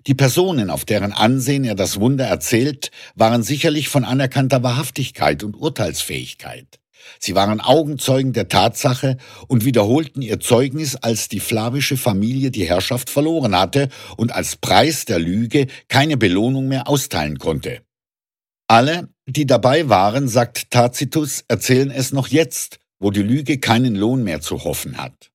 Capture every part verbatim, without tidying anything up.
Die Personen, auf deren Ansehen er das Wunder erzählt, waren sicherlich von anerkannter Wahrhaftigkeit und Urteilsfähigkeit. Sie waren Augenzeugen der Tatsache und wiederholten ihr Zeugnis, als die flavische Familie die Herrschaft verloren hatte und als Preis der Lüge keine Belohnung mehr austeilen konnte. Alle, die dabei waren, sagt Tacitus, erzählen es noch jetzt, wo die Lüge keinen Lohn mehr zu hoffen hat.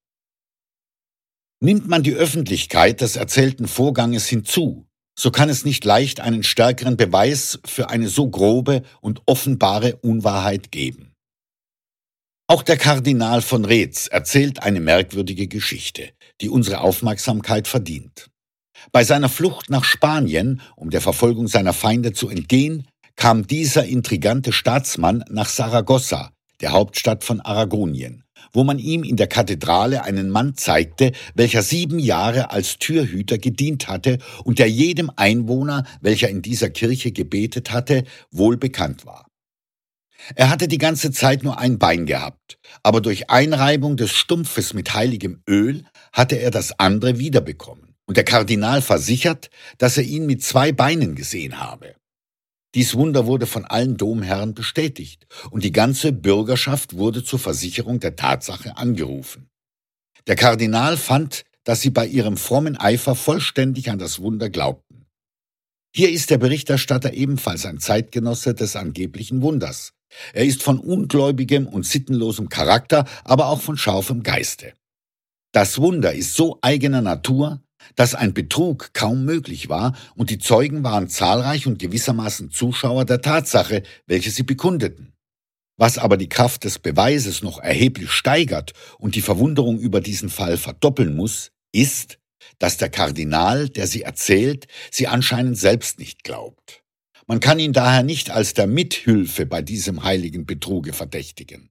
Nimmt man die Öffentlichkeit des erzählten Vorganges hinzu, so kann es nicht leicht einen stärkeren Beweis für eine so grobe und offenbare Unwahrheit geben. Auch der Kardinal von Retz erzählt eine merkwürdige Geschichte, die unsere Aufmerksamkeit verdient. Bei seiner Flucht nach Spanien, um der Verfolgung seiner Feinde zu entgehen, kam dieser intrigante Staatsmann nach Saragossa, der Hauptstadt von Aragonien, wo man ihm in der Kathedrale einen Mann zeigte, welcher sieben Jahre als Türhüter gedient hatte und der jedem Einwohner, welcher in dieser Kirche gebetet hatte, wohl bekannt war. Er hatte die ganze Zeit nur ein Bein gehabt, aber durch Einreibung des Stumpfes mit heiligem Öl hatte er das andere wiederbekommen, und der Kardinal versichert, dass er ihn mit zwei Beinen gesehen habe. Dies Wunder wurde von allen Domherren bestätigt, und die ganze Bürgerschaft wurde zur Versicherung der Tatsache angerufen. Der Kardinal fand, dass sie bei ihrem frommen Eifer vollständig an das Wunder glaubten. Hier ist der Berichterstatter ebenfalls ein Zeitgenosse des angeblichen Wunders. Er ist von ungläubigem und sittenlosem Charakter, aber auch von scharfem Geiste. Das Wunder ist so eigener Natur, dass ein Betrug kaum möglich war, und die Zeugen waren zahlreich und gewissermaßen Zuschauer der Tatsache, welche sie bekundeten. Was aber die Kraft des Beweises noch erheblich steigert und die Verwunderung über diesen Fall verdoppeln muss, ist, dass der Kardinal, der sie erzählt, sie anscheinend selbst nicht glaubt. Man kann ihn daher nicht als der Mithilfe bei diesem heiligen Betruge verdächtigen.